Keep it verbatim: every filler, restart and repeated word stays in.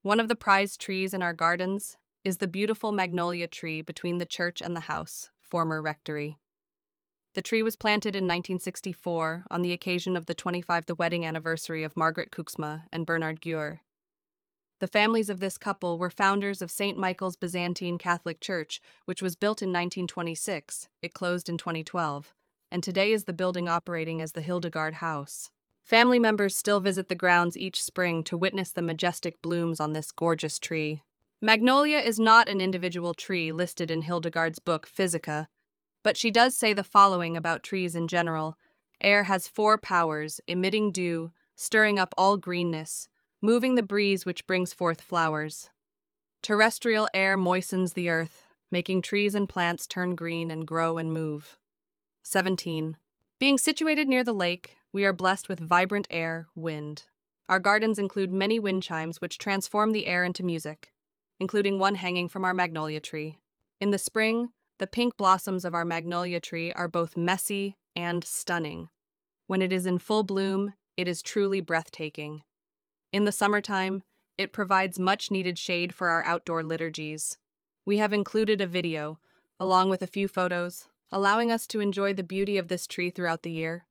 One of the prized trees in our gardens is the beautiful magnolia tree between the church and the house, former rectory. The tree was planted in nineteen sixty-four on the occasion of the twenty-fifth wedding anniversary of Margaret Kuxma and Bernard Guer. The families of this couple were founders of Saint Michael's Byzantine Catholic Church, which was built in nineteen twenty-six. It closed in twenty twelve, and today is the building operating as the Hildegard House. Family members still visit the grounds each spring to witness the majestic blooms on this gorgeous tree. Magnolia is not an individual tree listed in Hildegard's book Physica, but she does say the following about trees in general. Air has four powers: emitting dew, stirring up all greenness, moving the breeze which brings forth flowers. Terrestrial air moistens the earth, making trees and plants turn green and grow and move. seventeen. Being situated near the lake, we are blessed with vibrant air, wind. Our gardens include many wind chimes which transform the air into music, including one hanging from our magnolia tree. In the spring, the pink blossoms of our magnolia tree are both messy and stunning. When it is in full bloom, it is truly breathtaking. In the summertime, it provides much-needed shade for our outdoor liturgies. We have included a video, along with a few photos, allowing us to enjoy the beauty of this tree throughout the year.